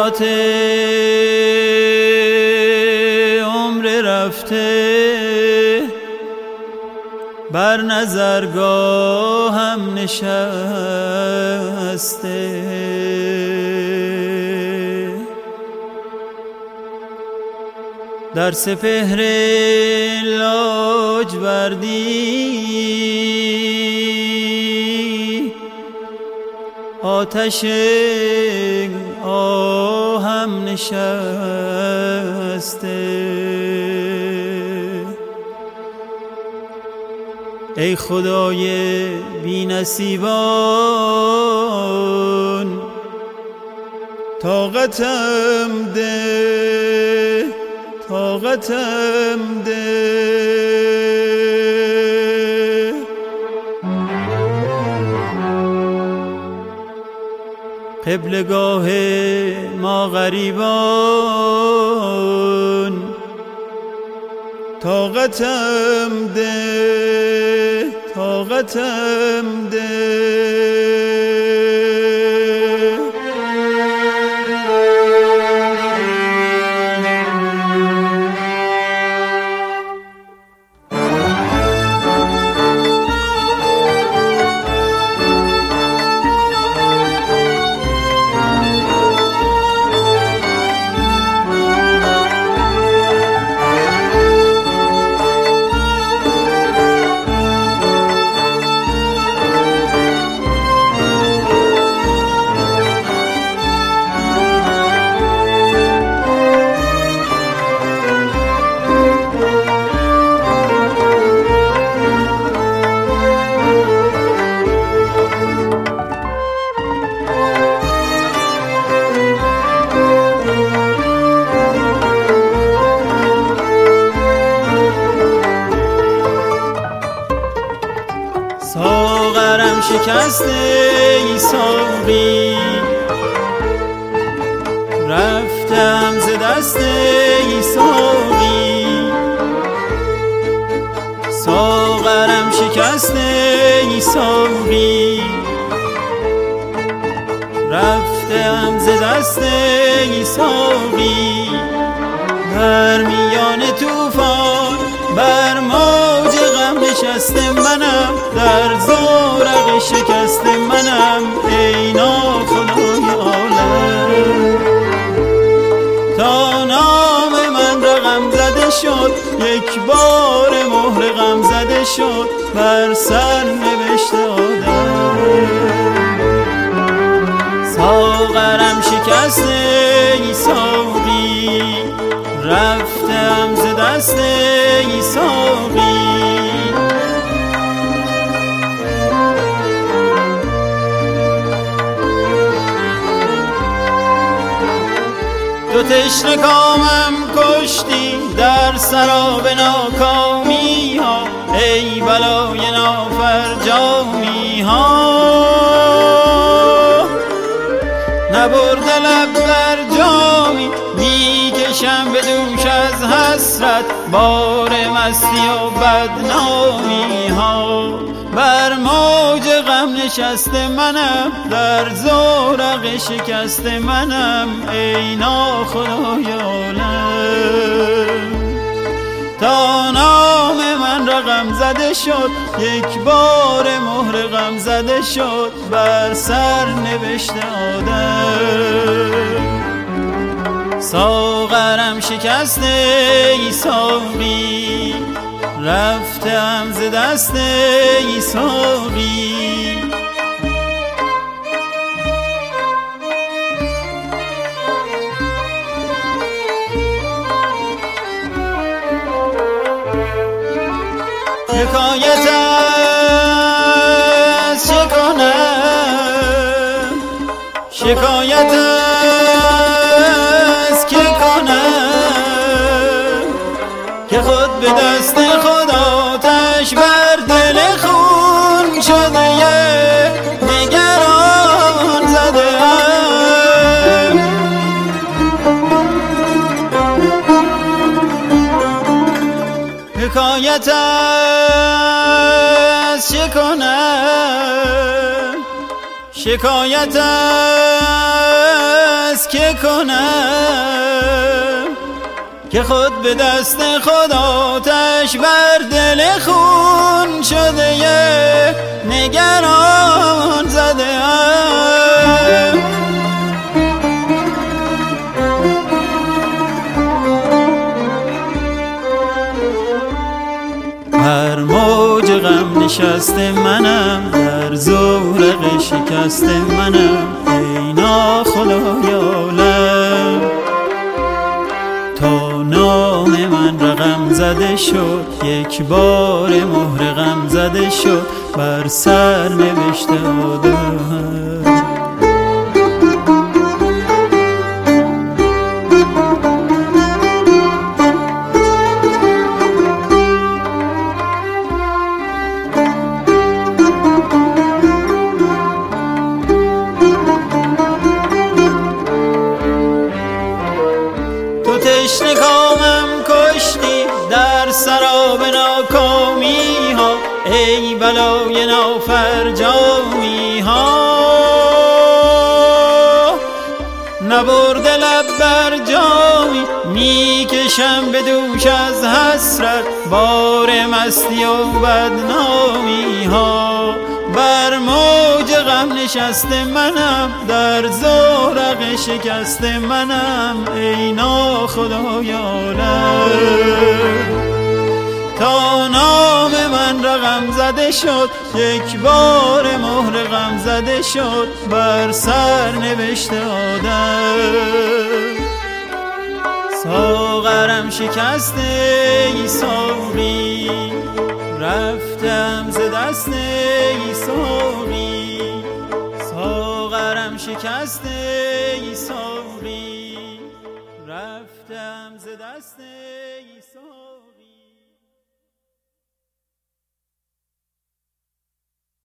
خاطرات عمر رفته بر نظرگاهم نشسته. در سپهر لاجوردی آتش آهم نشسته. ای خدای بی نصیبان طاقتم ده، طاقتم ده. قبلگاه ما غریبان طاقتم ده، طاقتم ده. ساغرم شکسته ای ساقی، رفتم ز دست ای ساقی. ساغرم شکسته ای ساقی، رفتم ز دست ای ساقی. در میان طوفان بر موج غم نشسته منم، در زورق شکست منم ای ناخدای عالم. تا نام من رقم زده شد، یک بار مهر غم زده شد بر سر نوشته آدم. ساغرم شکسته ای ساقی، رفتم ز دست ای ساقی. تو تشنه کامم کشتی در سراب ناکامی ها، ای بلای نافرجامی ها. نبرده لب بر جامی میکشم به دوش از حسرت، بار مستی و بدنامی ها. بر موج غم نشسته منم، در زورق شکست منم ای ناخدای عالم. تا نام من رقم زده شد، یک بار مهر غم زده شد بر سر نوشته آدم. ساغرم شکسته ای ساقی، رفتم ز دست ای ساقی. حکایت از چه کنم، شکایت از که کنم، که خود به دست خود آتش بر دل خون شده دیگران زده ام. حکایت از چه کنم، شکایت از از که کنم که خود به دست خود آتش بر دل خون شده نگران زده ام. هر موج غم نشسته منم، در زورق شکست منم، ای ناخدای عالم. تا نام من رقم زده شد، یک بار مهر غم زده شد بر سر نوشته آدم. تشنه کامم کشتی در سراب ناکامی ها، ای بلای نافرجامی ها. نبرده لب بر جامی میکشم به دوش از حسرت، بار مستی و بدنامی ها. بر موج غم نشسته منم، در زورق شکست منم، ای ناخدای عالم. تا نام من رقم زده شد، یک بار مهر غم زده شد بر سر نوشته آدم. ساغرم شکسته ای ساقی، رفتم ز دست ای ساقی. ساغرم شکسته ای ساقی، رفتم ز دست ای ساقی.